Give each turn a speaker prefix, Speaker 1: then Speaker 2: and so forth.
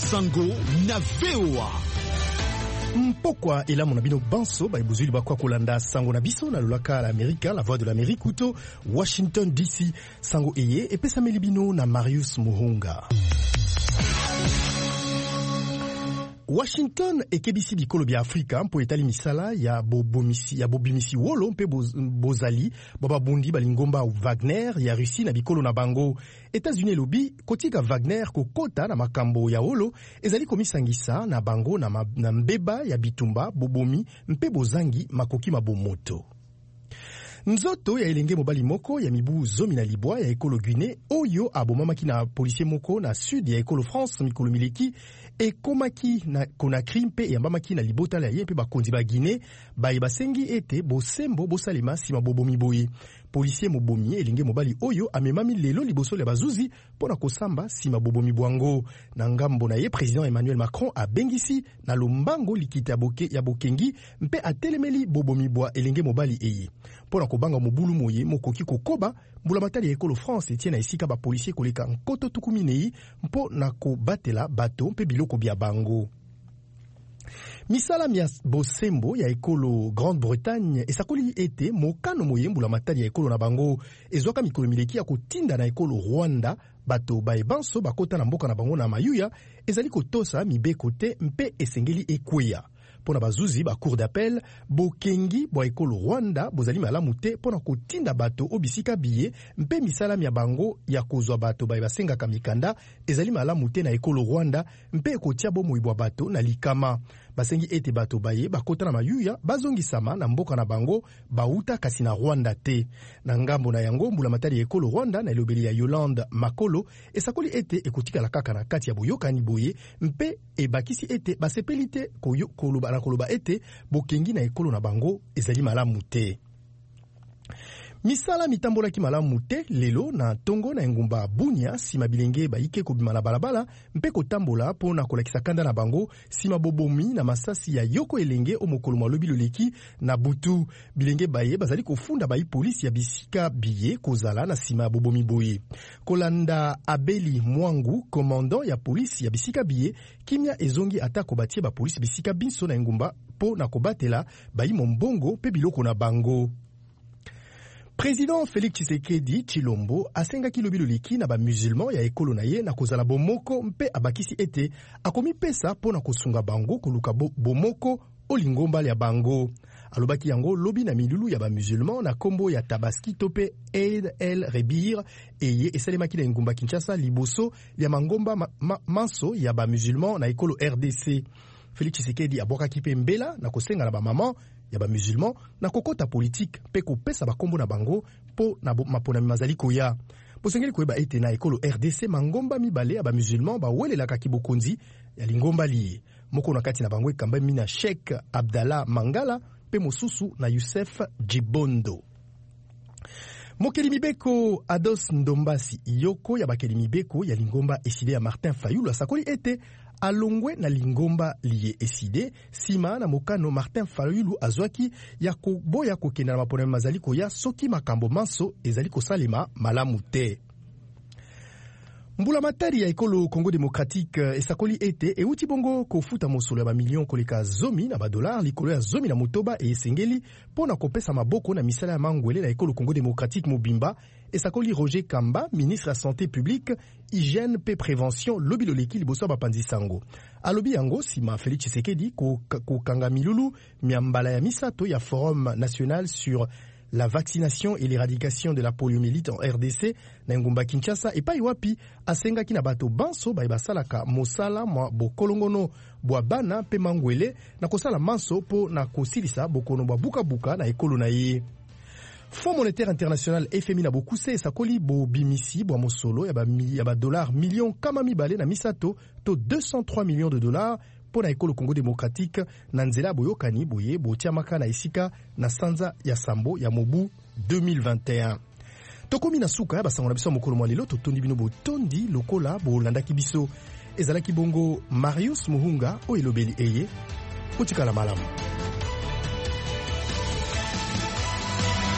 Speaker 1: Sango na VOA.
Speaker 2: Mpokwa elamu na bino banso baibuzuli bakwa kolanda sango na biso na lolaka la Amerika, la voix de l'Amérique uto Washington DC. Sango eye epesameli bino na Marius Muhunga. Washington ekebisi bikolo bya Afrika mpo etali misala ya bobimisi wolo mpe bozali babundi balingomba Wagner ya Russie na bikolo na bango. États-Unis lobi kotika Wagner kokota na makambo ya wolo ezali komisangisa na bango na mbeba ya bitumba bobomi mpe bozangi makoki mabomoto. Nzoto ya elenge mobali moko ya mibu zomi na libwa ya ekolo Guinée oyo abomamaki na policier moko na sud ya ekolo France mikolo mileki ekomaki na Conakry mpe yambamaki na libota la ye mpe bakonzi ba Guinée basengi ete bosembo bosalema sima bobomi boye. Policier mobomi elenge mobali oyo amemami lelo liboso ya bazuzi pona kosamba sima bobomi bwango. Na ngambo na ye président Emmanuel Macron abengisi na lombango likita ya bokengi mpe atelemeli bobomi bwa elenge mobali eye. Pona kobanga mobulu moye mokoki kokoba mbula matali ya ekolo France etienne na esika ba policier koleka nkoto tukuminei mpo na kobatela bato mpe biloko bya bango. Misala mia bosembo ya ekolo Grande-Bretagne esakoli ete mokano moyembula matali ya ekolo na bango ezwaka mikolo mileki ya kotinda na ekolo Rwanda bato baebanso bakota na mboka na bango na mayuya ezali kotosa mibeko te mpe esengeli ekweya. Pona bazuzi ba cour d'appel bokengi bwa ekolo Rwanda bozali malamu te pona kotinda bato obisika biye mpe misala mia bango ya kozwa bato basengaka mikanda ezali malamu te na ekolo Rwanda mpe kotia bomoi bwa bato na likama. Basengi ete bato baye bakota na mayuya bazongisama na mboka na bango bauta kasi na Rwanda te. Na ngambo na yango mbula matali ya ekolo Rwanda na elobeli ya Yolande Makolo esakoli ete ekotikala kaka na kati ya boyokani boye mpe ebakisi ete basepeli te koloba ete bokengi na ekolo na bango ezali malamu te. Misala mitambolaki malamu te lelo na tongo na engumba Bunia sima bilenge baike kobima na balabala mpe kotambola pona kolakisa kanda na bango sima bobomi na masasi ya yoko elenge omokolo malobi loleki na butu. Bilenge baye bazali kofunda bayi polisi ya bisika biye kozala na sima bobomi boye. Kolanda Abeli Mwangu, commandant ya polisi ya bisika biye, kimia ezongi atako batie ba polisi bisika binso na engumba po na kobatela bayi mombongo pe biloko na bango. Président Félix Tshisekedi Chilombo asengaki lobi loleki na ba musulman ya ekolo na ye na kozala bomoko mpe abakisi ete akomi pesa pona kosunga bango koluka bomoko olingomba ya bango. Alobaki yango lobi na milulu ya ba musulman na kombo ya Tabaski tope Eid el Rebir eye esalemaki na ngumba Kinshasa liboso ya mangomba manso ya ba musulman na ekolo RDC. Félix Tshisekedi abwakaki pe mbela na kosenga na ba maman ya ba musulman na kokota politique pe kopesa bakombo na bango po na mapona mazali koya. Posengeli koyeba ete na ekolo RDC mangomba mibale ya ba musulman bawelelaka kibokonzi ya lingomba liye. Moko na kati na bango ekambami na Sheikh Abdallah Mangala pe mosusu na Youssef Djibondo. Mokeli mibeko Ados Ndombasi yoko ya bakeli mibeko ya lingomba eside ya Martin Fayulu asakoli ete alongwe na lingomba liye eside sima na mokano Martin Fayulu azwaki ya koboya kokenda na mapona mazali koya soki makambo manso ezali kosalema malamu te. Mbula matari ya ekolo Congo Démocratique esakoli ete euti bongo kofuta mosolo ya ba million koleka zomi na ba dollar likolo ya zomi na motoba e esengeli pona kopesa maboko na misala ya mangwele na ekolo Congo Démocratique mobimba. Esakoli Roger Kamba, ministre ya santé publique, hygiène pe prévention lobi loleki liboso ba panzi sango. Alobi yango sima Félix Tshisekedi ko kanga milulu miambala ya misato ya Forum national sur la vaccination et l'éradication de la poliomyélite en RDC na ngumba Kinshasa epai wapi asengaki na bato banso basalaka mosala mwa bokolongono bwa bana pe mangwele na kosala manso po na kosilisa bokono bwa buka na ekolo na ye. Fonds monétaire international FMI na bokuse esakoli bobimisi bwa mosolo ya ba dollars millions kama mibale na misato to 203 millions de dollars pour na ekolo Congo Démocratique na nzela boyokani boye botiamaka na esika na sanza ya sambo ya mobu 2021. Tokomi na suka basango na biso mokolo mwa lelo totondi bino botondi lokola bolandaki biso ezalaki bongo Marius Muhunga o elobeli eye otikala malamu.